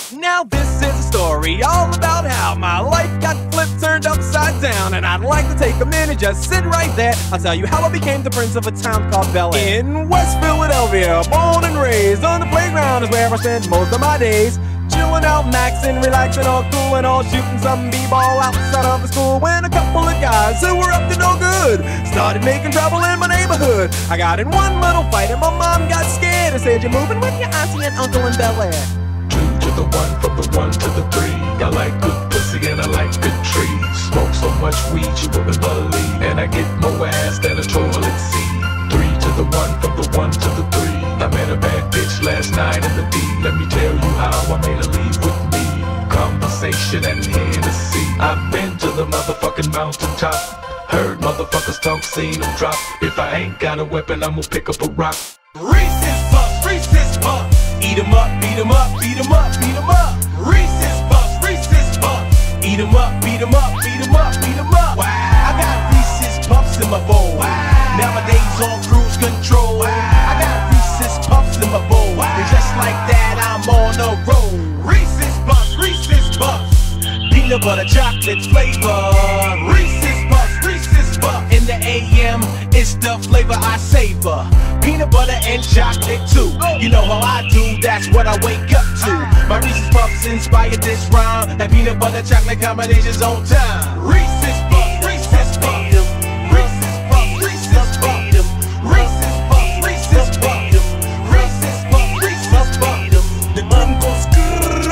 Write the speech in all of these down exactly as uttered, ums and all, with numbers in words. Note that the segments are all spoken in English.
Now this is a story all about how my life got flipped, turned upside down, and I'd like to take a minute, just sit right there. I'll tell you how I became the prince of a town called Bel Air. In West Philadelphia, born and raised, on the playground is where I spent most of my days. Chilling out, maxing, relaxing, all cool and all, shooting some b-ball outside of the school, when a couple of guys who were up to no good started making trouble in my neighborhood. I got in one little fight and my mom got scared and said, "You're moving with your auntie and uncle in Bel Air." Two to the one, from the one to the three. I like good pussy and I like good trees. Smoke so much weed you wouldn't believe, and I get more ass than a toilet seat. Three to the one, from the one to the three. I met a bad bitch last night in the D. Let me tell you how I made her leave with me. Conversation and Hennessy. I've been to the motherfucking mountaintop. Heard motherfuckers talk, seen them drop. If I ain't got a weapon, I'ma pick up a rock. Reese's Puffs, Reese's Puffs. Eat 'em up, beat 'em up, beat 'em up, beat 'em up. Reese's Puffs, Reese's Puffs. Eat 'em up, beat 'em up, beat 'em up, beat 'em up. Wow. I got Reese's Puffs in my bowl. Wow. Nowadays on cruise control. Wow. I got Reese's Puffs in my bowl. Wow. And just like that, I'm on a roll. Reese's Puffs, Reese's Puffs. Peanut butter chocolate flavor. Reese's Puffs, Reese's Puffs. In the A M, it's the flavor I savor. Peanut butter and chocolate too. You know how I do, that's what I wake up to. My Reese's Puffs inspired this rhyme. That peanut butter chocolate combination's on time. Reese's Puffs, Reese's Puffs. Reese's Puffs, Reese's Puffs. Reese's Puffs, Reese's Puffs. Reese's Puffs, Reese's Puffs. The room goes grrrr.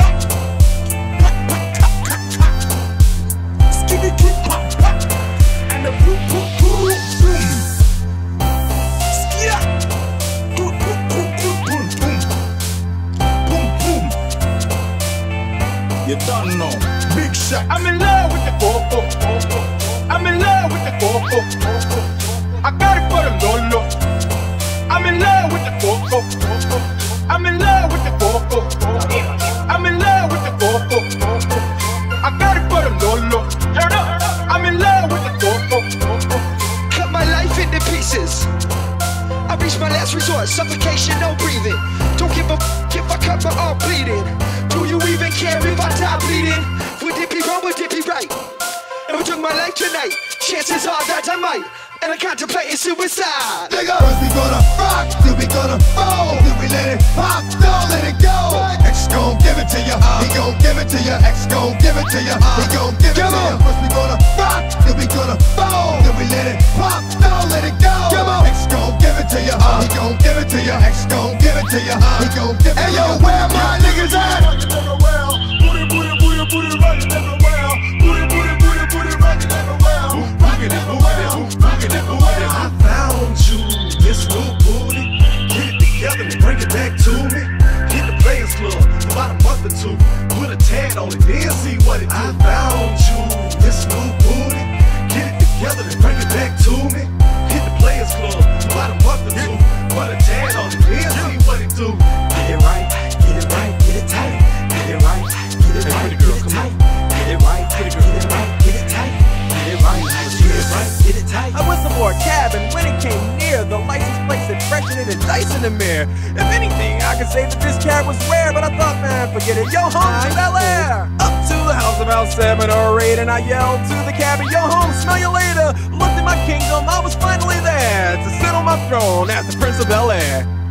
Skitty keep pop pop. And the boom boom boom boom. Skia. Boom boom boom boom boom boom. Boom boom. You don't know. Big shot. I'm in love with the four four four four. I'm in love with the four four four four. I got it for them Lolo. I'm in love with the four four four four. I'm in love with the four four four four. I'm in love with the four four four four. I got it for them Lolo. Turn up. I'm in love with the four four four four. Cut my life into pieces. I reach my last resort, suffocation, no breathing. Don't give a f if I cut my arm bleeding. Do you even care if I die bleeding? Would it be wrong, would it be right? If I took my life tonight, chances are that I might. And I contemplating suicide. Nigga, first we gonna rock, then we gonna roll, then we let it pop, don't let it go. X gon' give it to ya, he gon' give it to ya. X gon' give it to ya, he gon' give it to ya. First we gonna rock, then we gonna roll, then we let it pop, don't let it go. X gon' give it to ya, he gon' give it to ya. X gon' give it to ya, he gon' give it to ya. Hey yo, where my niggas at? Booty, booty, booty, booty, rockin' everywhere. Booty, booty, booty, booty, rockin' everywhere. Rockin' everywhere, rockin' everywhere. I found you, this new booty. Get it together and bring it back to me. Hit the Players Club for about a month or two. Put a tag on it, then see what it do. I found you, this new booty. Get it together and bring it back to me. Hit the Players Club for about a month or two. Put a tag on it, then see what it do. Get it right, get it right, get it tight. Get it right, get it right, get it tight. Get it right, get it right, get it tight. Get it right, get it right, get it tight. I whistled for a cab, and when it came near, the license plate said freshening and dice in the mirror. If anything, I could say that this cab was rare, but I thought, man, forget it. Yo, home to Bel Air. Up to the house about seven or eight, and I yelled to the cabin, yo, home, smell you later. Looked at my kingdom, I was finally there to sit on my throne as the Prince of Bel Air.